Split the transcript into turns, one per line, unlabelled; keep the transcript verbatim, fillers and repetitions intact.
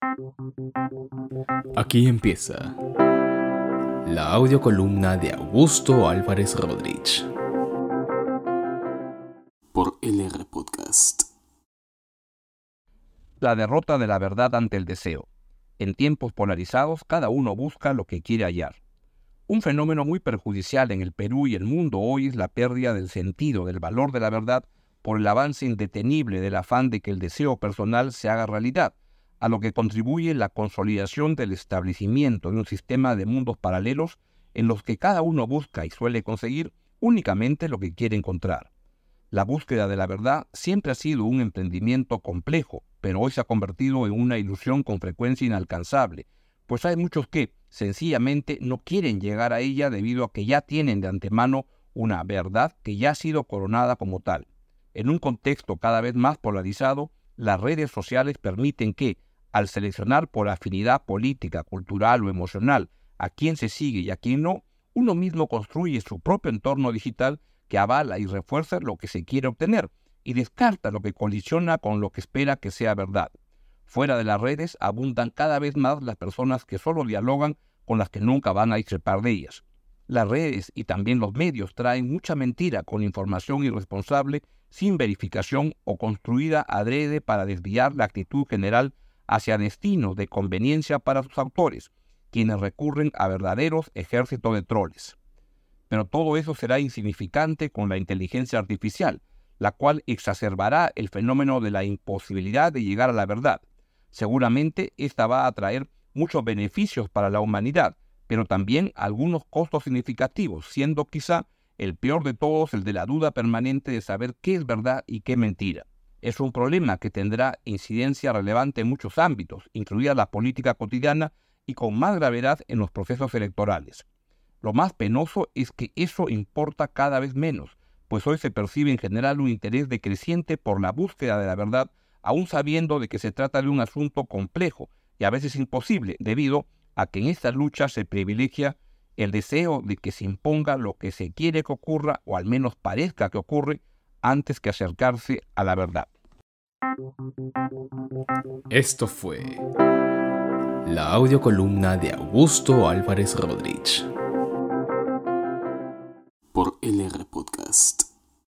Aquí empieza la audiocolumna de Augusto Álvarez Rodríguez por L R Podcast.
La derrota de la verdad ante el deseo. En tiempos polarizados, cada uno busca lo que quiere hallar. Un fenómeno muy perjudicial en el Perú y el mundo hoy es la pérdida del sentido, del valor de la verdad, por el avance indetenible del afán de que el deseo personal se haga realidad, a lo que contribuye la consolidación del establecimiento de un sistema de mundos paralelos en los que cada uno busca y suele conseguir únicamente lo que quiere encontrar. La búsqueda de la verdad siempre ha sido un emprendimiento complejo, pero hoy se ha convertido en una ilusión con frecuencia inalcanzable, pues hay muchos que, sencillamente, no quieren llegar a ella debido a que ya tienen de antemano una verdad que ya ha sido coronada como tal. En un contexto cada vez más polarizado, las redes sociales permiten que, al seleccionar por afinidad política, cultural o emocional a quién se sigue y a quién no, uno mismo construye su propio entorno digital que avala y refuerza lo que se quiere obtener y descarta lo que colisiona con lo que espera que sea verdad. Fuera de las redes abundan cada vez más las personas que solo dialogan con las que nunca van a discrepar de ellas. Las redes y también los medios traen mucha mentira con información irresponsable, sin verificación o construida adrede para desviar la actitud general hacia destinos de conveniencia para sus autores, quienes recurren a verdaderos ejércitos de troles. Pero todo eso será insignificante con la inteligencia artificial, la cual exacerbará el fenómeno de la imposibilidad de llegar a la verdad. Seguramente esta va a traer muchos beneficios para la humanidad, pero también algunos costos significativos, siendo quizá el peor de todos el de la duda permanente de saber qué es verdad y qué mentira. Es un problema que tendrá incidencia relevante en muchos ámbitos, incluida la política cotidiana y con más gravedad en los procesos electorales. Lo más penoso es que eso importa cada vez menos, pues hoy se percibe en general un interés decreciente por la búsqueda de la verdad, aún sabiendo de que se trata de un asunto complejo y a veces imposible, debido a que en esta lucha se privilegia el deseo de que se imponga lo que se quiere que ocurra, o al menos parezca que ocurre, antes que acercarse a la verdad.
Esto fue la audiocolumna de Augusto Álvarez Rodríguez.